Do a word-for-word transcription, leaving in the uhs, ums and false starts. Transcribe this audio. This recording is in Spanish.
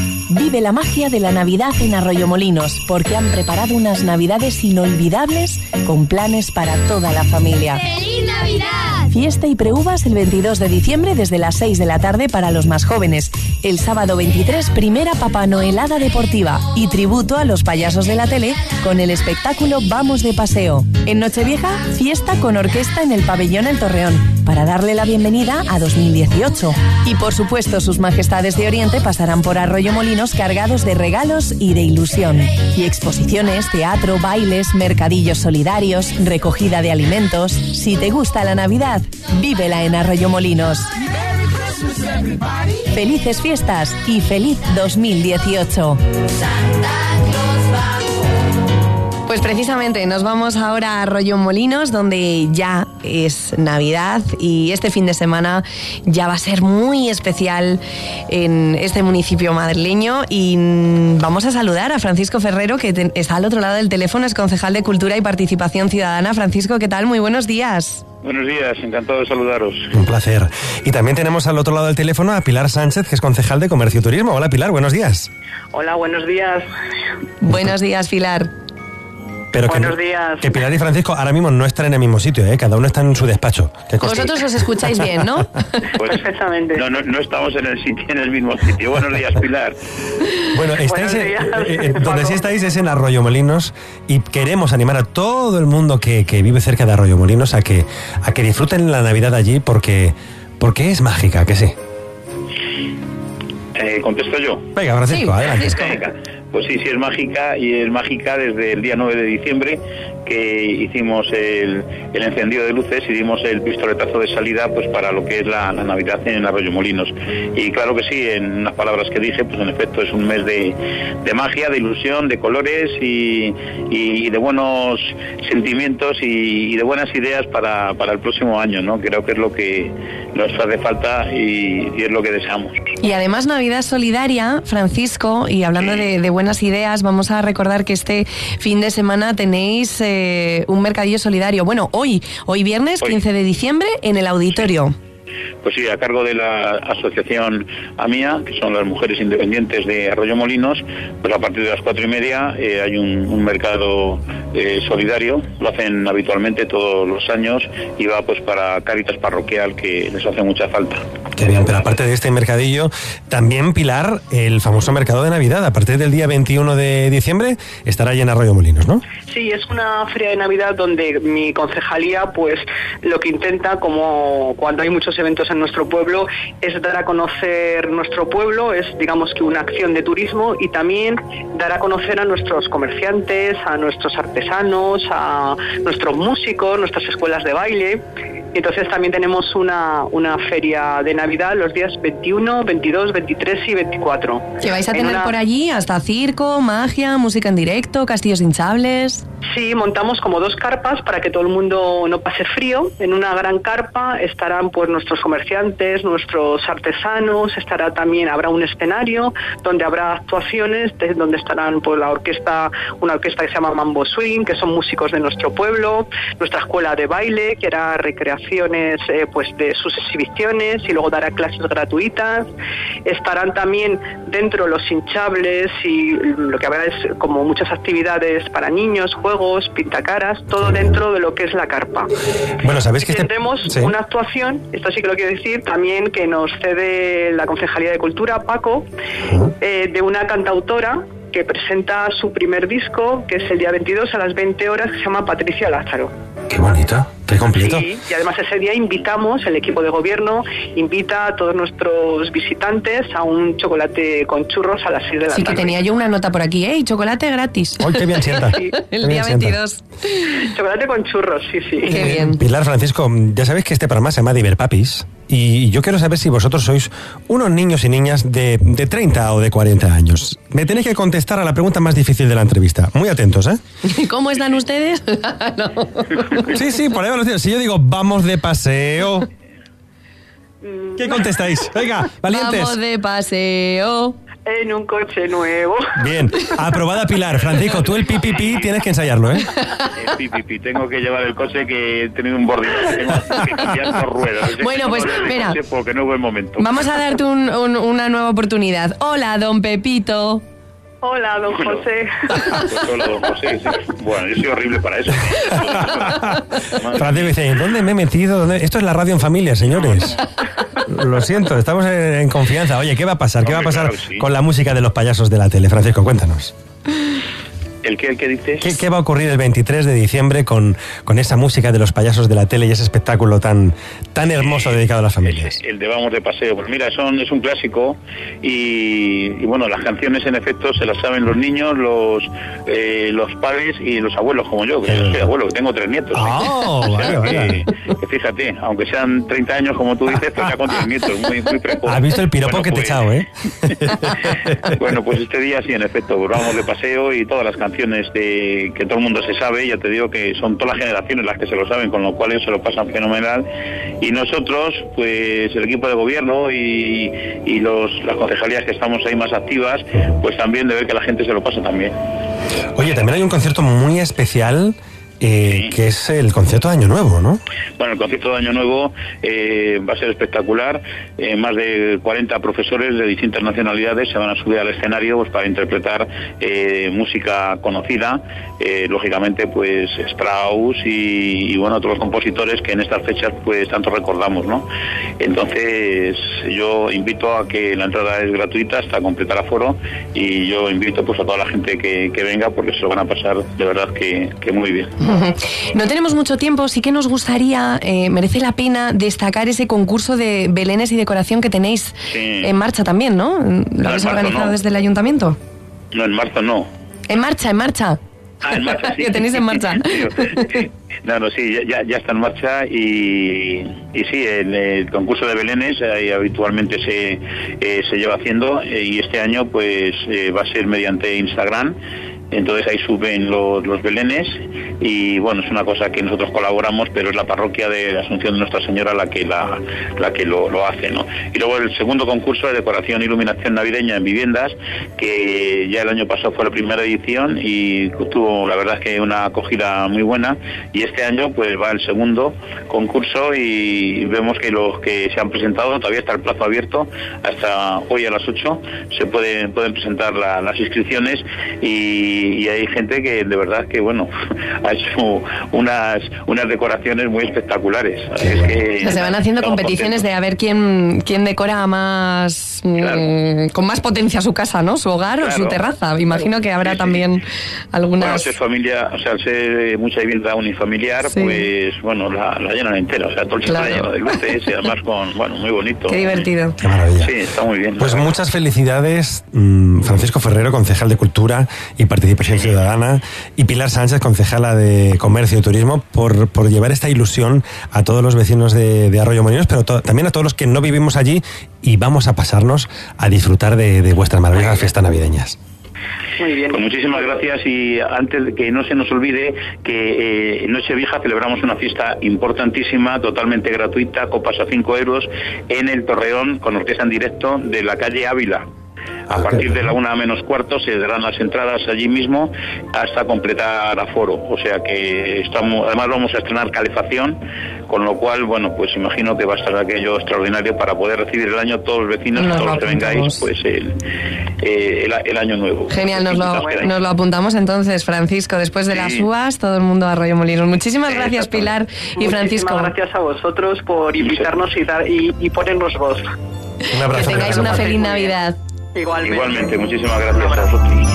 Vive la magia de la Navidad en Arroyomolinos, porque han preparado unas Navidades inolvidables con planes para toda la familia. ¡Feliz Navidad! Fiesta y preuvas el veintidós de diciembre desde las seis de la tarde para los más jóvenes. El sábado veintitrés, primera Papá Noelada deportiva y tributo a los payasos de la tele con el espectáculo Vamos de Paseo. En Nochevieja, fiesta con orquesta en el Pabellón El Torreón para darle la bienvenida a dos mil dieciocho. Y por supuesto, sus majestades de Oriente pasarán por Arroyomolinos cargados de regalos y de ilusión. Y exposiciones, teatro, bailes, mercadillos solidarios, recogida de alimentos. Si te gusta la Navidad, vívela en Arroyomolinos. Felices fiestas y feliz dos mil dieciocho. Pues precisamente nos vamos ahora a Arroyomolinos, donde ya es Navidad y este fin de semana ya va a ser muy especial en este municipio madrileño. Y vamos a saludar a Francisco Ferrero, que te, está al otro lado del teléfono, es concejal de Cultura y Participación Ciudadana. Francisco, ¿qué tal? Muy buenos días. Buenos días, encantado de saludaros. Un placer. Y también tenemos al otro lado del teléfono a Pilar Sánchez, que es concejal de Comercio y Turismo. Hola, Pilar, buenos días. Hola, buenos días. Buenos días, Pilar. Pero Buenos que, días. Que Pilar y Francisco ahora mismo no están en el mismo sitio, ¿eh? Cada uno está en su despacho. Vosotros os escucháis bien, ¿no? Pues, perfectamente. No, no, no estamos en el sitio, en el mismo sitio. Buenos días, Pilar. Bueno, estáis, Buenos días, eh, eh, donde sí estáis es en Arroyomolinos y queremos animar a todo el mundo que, que vive cerca de Arroyomolinos a que, a que disfruten la Navidad allí porque, porque es mágica, que sí. Eh, ¿Contesto yo? Venga, Francisco, Sí, adelante. Francisco. Pues sí, sí es mágica y es mágica desde el día nueve de diciembre que hicimos el, el encendido de luces y dimos el pistoletazo de salida pues para lo que es la, la Navidad en Arroyomolinos. Y claro que sí, en unas palabras que dije, pues en efecto es un mes de, de magia, de ilusión, de colores y, y de buenos sentimientos y, y de buenas ideas para, para el próximo año, ¿no? Creo que es lo que nos hace falta y, y es lo que deseamos. Y además Navidad solidaria, Francisco, y hablando de, de buenas ideas, vamos a recordar que este fin de semana tenéis eh, un mercadillo solidario. Bueno, hoy, hoy viernes, Hoy. quince de diciembre, en el auditorio. Pues sí, a cargo de la asociación AMIA, que son las mujeres independientes de Arroyomolinos, pues a partir de las cuatro y media eh, hay un, un mercado eh, solidario, lo hacen habitualmente todos los años y va pues para Cáritas Parroquial, que les hace mucha falta. Qué bien, pero aparte de este mercadillo, también, Pilar, el famoso mercado de Navidad, a partir del día veintiuno de diciembre, estará allí en Arroyomolinos, ¿no? Sí, es una feria de Navidad donde mi concejalía, pues, lo que intenta, como cuando hay muchos eventos en nuestro pueblo, es dar a conocer nuestro pueblo, es, digamos, que una acción de turismo y también dar a conocer a nuestros comerciantes, a nuestros artesanos, a nuestros músicos, nuestras escuelas de baile. Entonces también tenemos una, una feria de Navidad los días veintiuno, veintidós, veintitrés y veinticuatro. Que vais a En tener una... por allí hasta circo, magia, música en directo, castillos hinchables. Sí, montamos como dos carpas para que todo el mundo no pase frío. En una gran carpa estarán pues nuestros comerciantes, nuestros artesanos, estará también, habrá un escenario donde habrá actuaciones, de, donde estarán pues la orquesta, una orquesta que se llama Mambo Swing, que son músicos de nuestro pueblo, nuestra escuela de baile, que hará recreaciones eh, pues de sus exhibiciones y luego dará clases gratuitas. Estarán también dentro los hinchables y lo que habrá es como muchas actividades para niños, juegos, pintacaras, todo dentro de lo que es la carpa. Bueno, sabéis que este... tendremos sí. una actuación, esto sí que lo quiero decir, también que nos cede la Concejalía de Cultura, Paco, Uh-huh. eh, de una cantautora que presenta su primer disco, que es el día veintidós a las veinte horas, que se llama Patricia Lázaro. Qué bonito, qué completo. Sí, y además ese día invitamos, el equipo de gobierno invita a todos nuestros visitantes a un chocolate con churros a las seis de la Sí, tarde. que tenía yo una nota por aquí, ¿eh? Y chocolate gratis. ¡Ay, qué bien sienta! Sí. Qué El bien día sienta. veintidós. Chocolate con churros, sí, sí. Qué bien. Pilar, Francisco, ya sabéis que este programa se llama Diverpapis y yo quiero saber si vosotros sois unos niños y niñas de, de treinta o de cuarenta años. Me tenéis que contestar a la pregunta más difícil de la entrevista. Muy atentos, ¿eh? ¿Cómo están ustedes? No. Sí, sí, por ahí van los tíos. Si yo digo, vamos de paseo, ¿qué contestáis? Venga, valientes. Vamos de paseo. En un coche nuevo. Bien, aprobada Pilar. Francisco, tú el pi, pi, pi tienes que ensayarlo, ¿eh? El pi, pi, pi. Tengo que llevar el coche que he tenido un bordillo, tengo que cambiar por ruedas. Bueno, pues espera. Porque no es buen momento. Vamos a darte un, un, una nueva oportunidad. Hola, don Pepito. Hola, don Bueno, José. ah, pues hola, don José. Sí. Bueno, yo soy horrible para eso. Francisco dice, ¿dónde me he metido? ¿Dónde? Esto es la radio en familia, señores. Lo siento, estamos en, en confianza. Oye, ¿qué va a pasar? ¿Qué va a pasar Hombre, claro, sí. con la música de los payasos de la tele? Francisco, cuéntanos. ¿El qué, el qué dices? ¿Qué, qué va a ocurrir el veintitrés de diciembre con, con esa música de los payasos de la tele y ese espectáculo tan, tan hermoso dedicado a las familias? El, el de Vamos de Paseo. Pues mira, son, es un clásico y, y bueno, las canciones en efecto se las saben los niños, los eh, los padres y los abuelos como yo, que yo soy abuelo, que tengo tres nietos. Oh, O sea, vale, que, vale. que fíjate, aunque sean treinta años como tú dices, pues ya con tres nietos, muy, muy precoz. ¿Has visto el piropo Bueno, que te he pues, echado, eh? Bueno, pues este día sí, en efecto, pues Vamos de Paseo y todas las canciones de que todo el mundo se sabe, ya te digo que son todas las generaciones las que se lo saben, con lo cual ellos se lo pasan fenomenal. Y nosotros, pues el equipo de gobierno y, y los, las concejalías que estamos ahí más activas, pues también de ver que la gente se lo pasa también. Oye, también hay un concierto muy especial eh, que es el concierto de Año Nuevo, ¿no? Bueno, el concierto de Año Nuevo eh, va a ser espectacular. Eh, más de cuarenta profesores de distintas nacionalidades se van a subir al escenario pues, para interpretar eh, música conocida, eh, lógicamente pues Strauss y, y bueno, otros compositores que en estas fechas pues tanto recordamos, ¿no? Entonces yo invito a que la entrada es gratuita hasta completar aforo y yo invito pues a toda la gente que, que venga porque se lo van a pasar de verdad que, que muy bien. No tenemos mucho tiempo, sí que nos gustaría, eh, merece la pena destacar ese concurso de belenes y decoración que tenéis Sí. en marcha también, ¿no? ¿Lo No, habéis en marzo organizado no. desde el ayuntamiento? No, en marzo no. En marcha, en marcha. Ah, en marcha, sí. Que tenéis en marcha. No, no, sí, ya, ya está en marcha y, y sí, el, el concurso de belenes eh, habitualmente se, eh, se lleva haciendo eh, y este año pues eh, va a ser mediante Instagram. Entonces ahí suben los, los belenes y bueno, es una cosa que nosotros colaboramos, pero es la parroquia de la Asunción de Nuestra Señora la que la, la que lo, lo hace, ¿no? Y luego el segundo concurso de decoración e iluminación navideña en viviendas, que ya el año pasado fue la primera edición y tuvo la verdad es que una acogida muy buena, y este año pues va el segundo concurso y vemos que los que se han presentado, todavía está el plazo abierto, hasta hoy a las ocho se pueden, pueden presentar la, las inscripciones y y hay gente que de verdad que bueno ha hecho unas unas decoraciones muy espectaculares. Es que O sea, se van haciendo competiciones contentos. de a ver quién quién decora más claro. mmm, con más potencia su casa, ¿no? Su hogar claro. o su terraza. Imagino claro. que habrá sí, también sí. algunas. Bueno, al ser familia, o sea, al ser mucha vivienda unifamiliar, sí. pues bueno, la, la llenan entera, o sea, todo el sitio claro. está lleno de luces y además con, bueno, muy bonito. Qué divertido. Qué maravilla. Sí, está muy bien. Pues muchas felicidades, mmm, Francisco Ferrero, concejal de Cultura y Participación Ciudadana, y Pilar Sánchez, concejala de Comercio y Turismo, por, por llevar esta ilusión a todos los vecinos de, de Arroyomolinos, pero to, también a todos los que no vivimos allí, y vamos a pasarnos a disfrutar de, de vuestras maravillosas fiestas navideñas. Muy bien. Pues muchísimas gracias, y antes de que no se nos olvide que eh, en Nochevieja celebramos una fiesta importantísima, totalmente gratuita, copas a cinco euros, en el Torreón, con orquesta en directo de la calle Ávila. A partir de la una menos cuarto se darán las entradas allí mismo hasta completar aforo. O sea que estamos, además vamos a estrenar calefacción, con lo cual, bueno, pues imagino que va a estar aquello extraordinario para poder recibir el año todos los vecinos, nos todos los que vengáis, pues el, eh, el, el año nuevo. Genial, nos lo, nos lo apuntamos entonces, Francisco, después de sí. las uvas, todo el mundo a Arroyomolinos. Muchísimas gracias, Pilar y Francisco. Muchísimas gracias a vosotros por invitarnos y, dar, y, y ponernos voz. Un abrazo. Que tengáis una feliz Navidad. Igualmente. Igualmente, muchísimas gracias a vosotros.